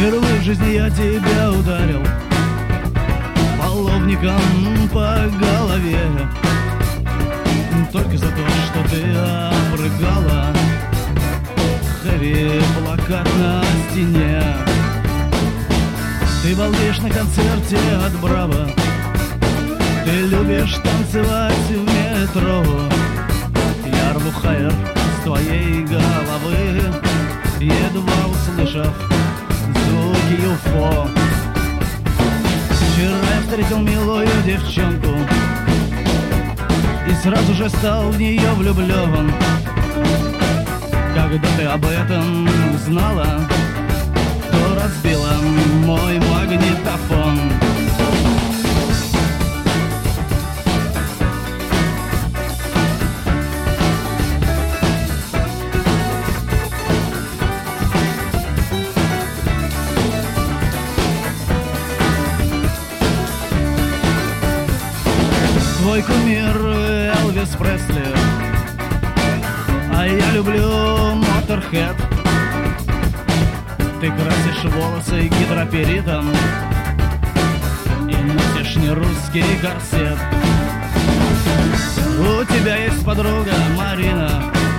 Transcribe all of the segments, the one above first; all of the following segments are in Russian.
Впервые в жизни я тебя ударил половником по голове, только за то, что ты обрыгала хэви-плакат на стене. Ты балдеешь на концерте от Браво, ты любишь танцевать в метро. Я рву хайер с твоей головы, едва услышав звуки юфо. Вчера я встретил милую девчонку и сразу же стал в нее влюблен. Когда ты об этом знала, то разбила мой магнитофон. Твой кумир Элвис Пресли, а я люблю Моторхед. Ты красишь волосы гидроперитом и носишь нерусский корсет. У тебя есть подруга Марина,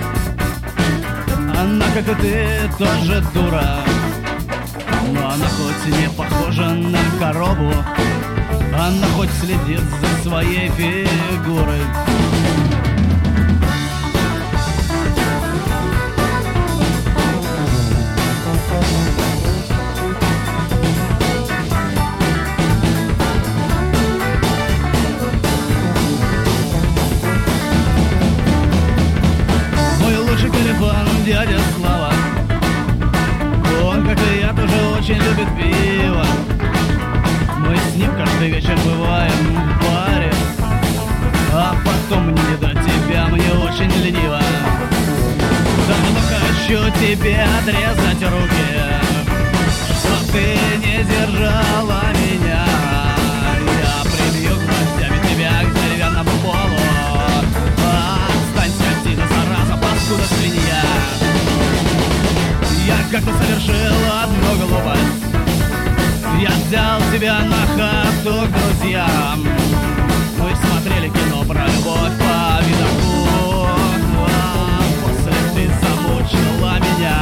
она, как и ты, тоже дура, но она хоть не похожа на корову, она хоть следит за своей фигурой. Мой лучший телефон дядя Слава, он, как и я, тоже очень любит пиво. Мы с ним каждый вечер бываем в баре, а потом мне не до тебя, мне очень лениво. Давно хочу тебе отрезать руки, чтоб ты не держала меня. Я прибью гвоздями тебя к деревянному полу. Отстань, скотина, зараза, паскуда, свинья. Я как-то совершил одну глупость. Я взял тебя на хату к друзьям. Мы смотрели кино про любовь по видоку, а после ты замучила меня.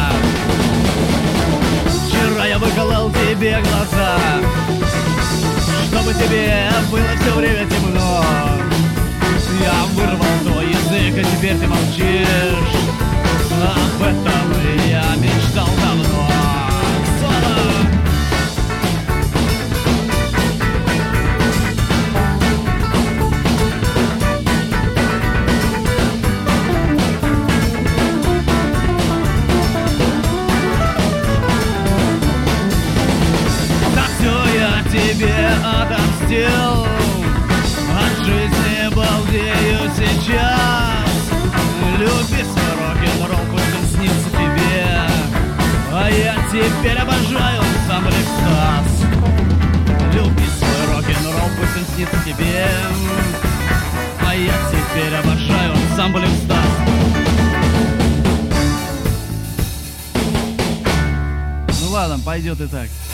Вчера я выколол тебе глаза, чтобы тебе было все время темно. Я вырвал твой язык, а теперь ты молчишь. Об этом я мечтал давно. Тебе отомстил, от жизни балдею сейчас. Люби свой рок-н-ролл, пусть он снится тебе, а я теперь обожаю ансамбль «Экстаз». Люби свой рок-н-ролл, пусть он снится тебе, а я теперь обожаю ансамбль «Экстаз». Ну ладно, пойдет и так.